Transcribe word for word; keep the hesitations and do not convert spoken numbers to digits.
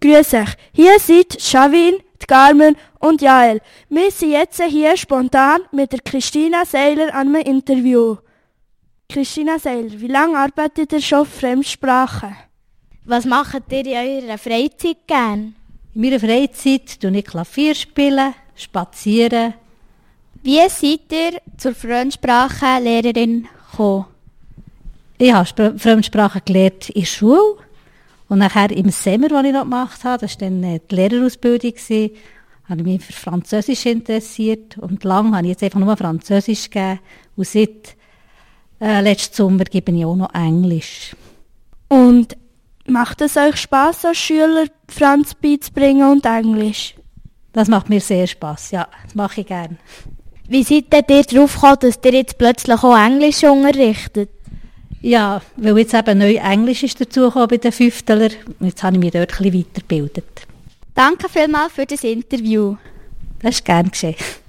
Grüß euch, hier sind Shavin, Carmen und Jael. Wir sind jetzt hier spontan mit der Christina Seiler an einem Interview. Christina Seiler, wie lange arbeitet ihr schon Fremdsprachen? Was macht ihr in eurer Freizeit gern? In meiner Freizeit spiele ich Klavier, spielen, spazieren. Wie seid ihr zur Fremdsprachenlehrerin gekommen? Ich habe Spr- Fremdsprachen gelernt in der Schule und nachher im Sommer, den ich noch gemacht habe, das war dann die Lehrerausbildung, habe ich mich für Französisch interessiert und lange habe ich jetzt einfach nur Französisch gegeben und seit äh, letzten Sommer gebe ich auch noch Englisch. Und macht es euch Spass, als Schüler Franz beizubringen und Englisch? Das macht mir sehr Spass, ja, das mache ich gerne. Wie seid ihr darauf gekommen, dass ihr jetzt plötzlich auch Englisch unterrichtet? Ja, weil jetzt eben neu Englisch ist dazugekommen bei den Fünfteler. Jetzt habe ich mich dort ein bisschen weitergebildet. Danke vielmals für das Interview. Das ist gern geschehen.